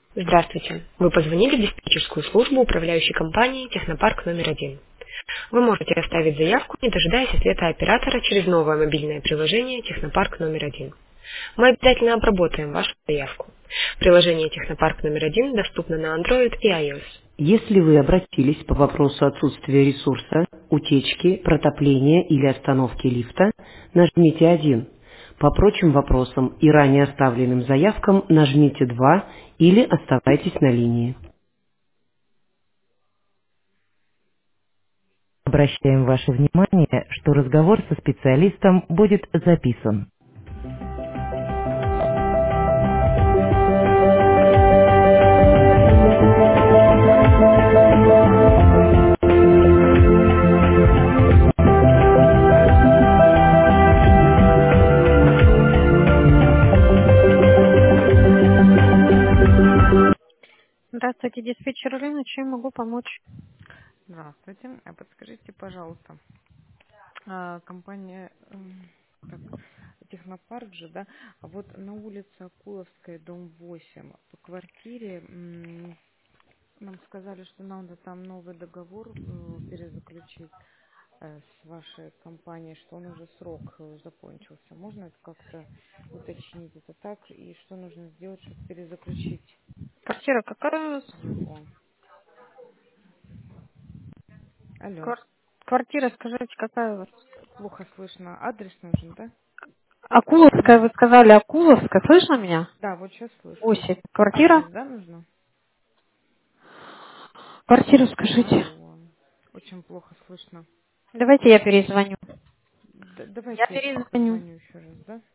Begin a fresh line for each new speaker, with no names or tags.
Здравствуйте. Вы позвонили в диспетчерскую службу управляющей компании «Технопарк номер 1». Вы можете оставить заявку, не дожидаясь ответа оператора через новое мобильное приложение «Технопарк номер 1». Мы обязательно обработаем вашу заявку. Приложение «Технопарк номер 1» доступно на Android и iOS. Если вы обратились по вопросу отсутствия ресурса, утечки, протопления или остановки лифта, нажмите 1. По прочим вопросам и ранее оставленным заявкам нажмите 2 или оставайтесь на линии. Обращаем ваше внимание, что разговор со специалистом будет записан. Здравствуйте, диспетчер Рына, чем могу помочь?
Здравствуйте. Подскажите, пожалуйста, компания так, Технопарк же, да? А вот на улице Акуловская, дом 8, по квартире нам сказали, что надо там новый договор перезаключить с вашей компанией, что он уже срок закончился. Можно это как-то уточнить? Это так? И что нужно сделать, чтобы перезаключить
Квартира какая у вас?
его? Алло,
Квар- Квартира, скажите, какая у вас?
плохо слышно. Адрес нужен, да?
Акуловская, вы сказали, Акуловская, слышно меня?
Да, вот сейчас слышу.
8. Квартира?
Адрес, да, нужно?
Квартиру скажите.
Алло. Очень плохо слышно.
Давайте я перезвоню.
Давайте
Я
я
перезвоню.
позвоню еще раз, да?